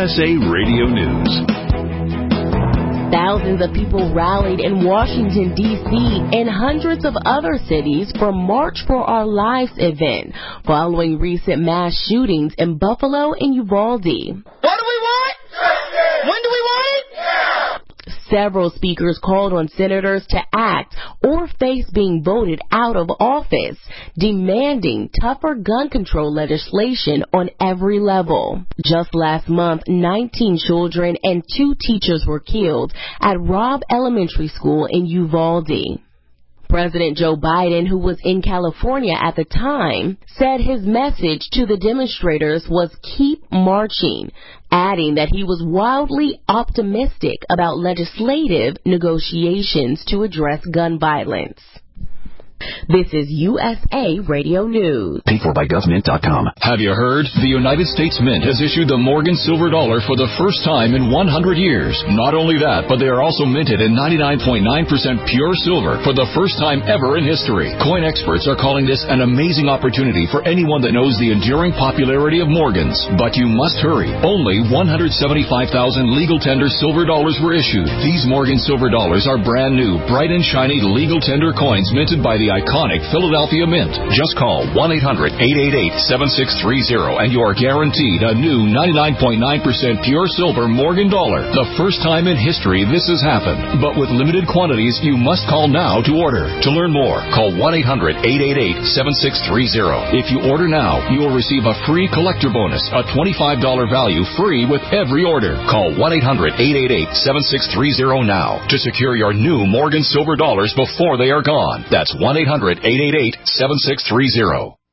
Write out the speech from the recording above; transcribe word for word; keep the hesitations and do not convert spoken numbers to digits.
S A Radio News. Thousands of people rallied in Washington, D C and hundreds of other cities for March for Our Lives event following recent mass shootings in Buffalo and Uvalde. What do we want? Justice. When do we want it? Now. Several speakers called on senators to act or face being voted out of office, demanding tougher gun control legislation on every level. Just last month, nineteen children and two teachers were killed at Robb Elementary School in Uvalde. President Joe Biden, who was in California at the time, said his message to the demonstrators was keep marching, adding that he was wildly optimistic about legislative negotiations to address gun violence. This is U S A Radio News. Paid for by gov mint dot com. Have you heard? The United States Mint has issued the Morgan Silver Dollar for the first time in one hundred years. Not only that, but they are also minted in ninety-nine point nine percent pure silver for the first time ever in history. Coin experts are calling this an amazing opportunity for anyone that knows the enduring popularity of Morgans. But you must hurry. Only one hundred seventy-five thousand legal tender silver dollars were issued. These Morgan Silver Dollars are brand new, bright and shiny legal tender coins minted by the iconic Philadelphia Mint. Just call one eight hundred eight eight eight seven six three zero and you are guaranteed a new ninety-nine point nine percent pure silver Morgan dollar. The first time in history this has happened. But with limited quantities, you must call now to order. To learn more, call one eight hundred eight eight eight seven six three zero. If you order now, you will receive a free collector bonus, a twenty-five dollars value free with every order. Call one eight hundred eight eight eight seven six three zero now to secure your new Morgan Silver Dollars before they are gone. That's one eight hundred eight eight eight seven six three zero.